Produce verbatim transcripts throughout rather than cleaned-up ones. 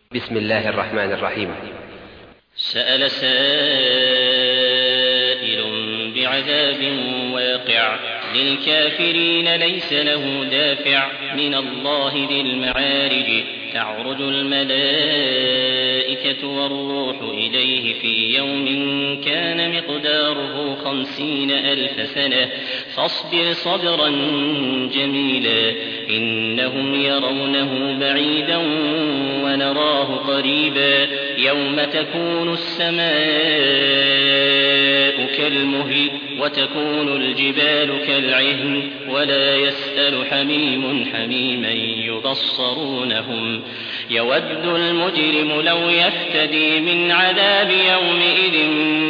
بسم الله الرحمن الرحيم. سأل سائل بعذاب واقع للكافرين ليس له دافع من الله ذي المعارج تعرج الملائكة والروح إليه في يوم كان مقداره خمسين ألف سنة فاصبر صبرا جميلا إنهم يرونه بعيدا ونراه قريبا يوم تكون السماء كالمهل وتكون الجبال كالعهن ولا يسأل حميم حميما يبصرونهم يود المجرم لو يفتدي من عذاب يومئذ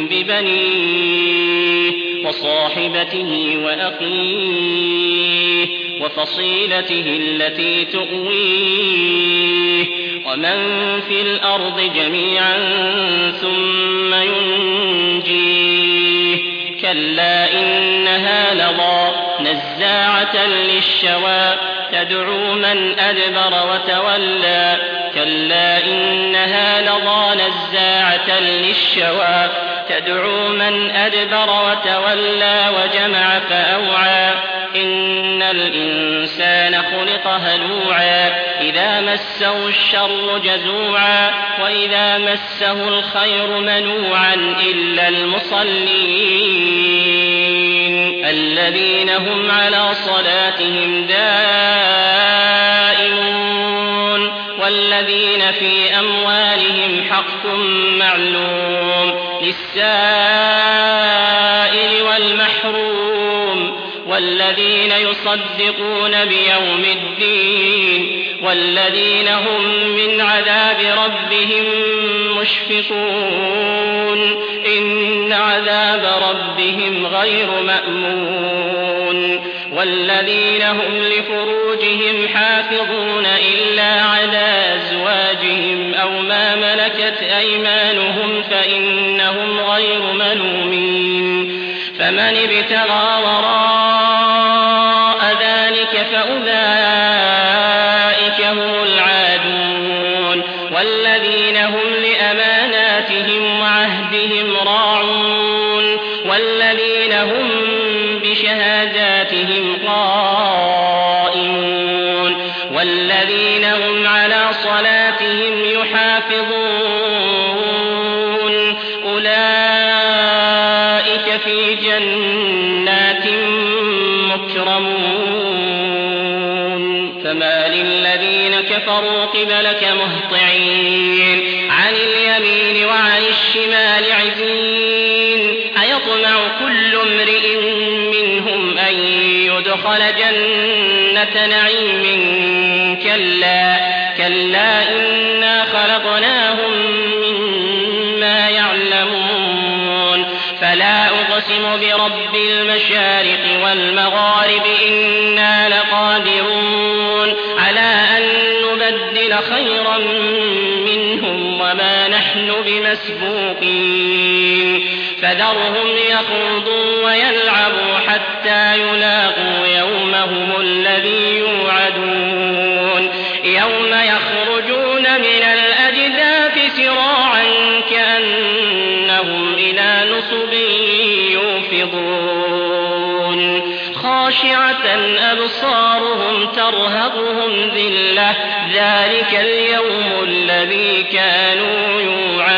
ببنيه وصاحبته وأخيه وفصيلته التي تؤويه ومن في الأرض جميعا ثم ينجيه كلا إنها لظى نزاعة للشوى تدعو من أدبر وتولى كلا إنها لظى نزاعة للشوى تدعو من أدبر وتولى وجمع فأوعى إن الإنسان خلق هلوعا إذا مسه الشر جزوعا وإذا مسه الخير منوعا إلا المصلين الذين هم على صلاتهم دائمون والذين في أموالهم حق معلوم للسائل والمحروم والذين يصدقون بيوم الدين والذين هم من عذاب ربهم مشفقون إن عذاب ربهم غير مأمون والذين هم لفروجهم حافظون إلا على أزواجهم أو ما ملكت أيمانهم فإنهم غير ملومين فمن ابتغى وراء ذلك فأولئك هم العادون والذين هم لأماناتهم وعهدهم راعون والذين هم بشهاداتهم قائمون والذين هم على صلاتهم يحافظون أولئك في جنات مكرمون فما للذين كفروا قبلك مهطعين عن اليمين وعن الشمال عزين أيطمع كل امرئ منهم أن يدخل جنة نعيم كلا كلا إنا خلقناهم مما يعلمون فلا أقسم برب المشارق والمغارب إنا لقادرون على أن نبدل خيرا منهم وما نحن بمسبوقين فذرهم يخوضوا ويلعبوا حتى يلاقوا يومهم الذي يوعدون يوم يخرجون من الأجداث سراعا كأنهم إلى نصب يوفضون خاشعة أبصارهم ترهقهم ذلة ذلك اليوم الذي كانوا يوعدون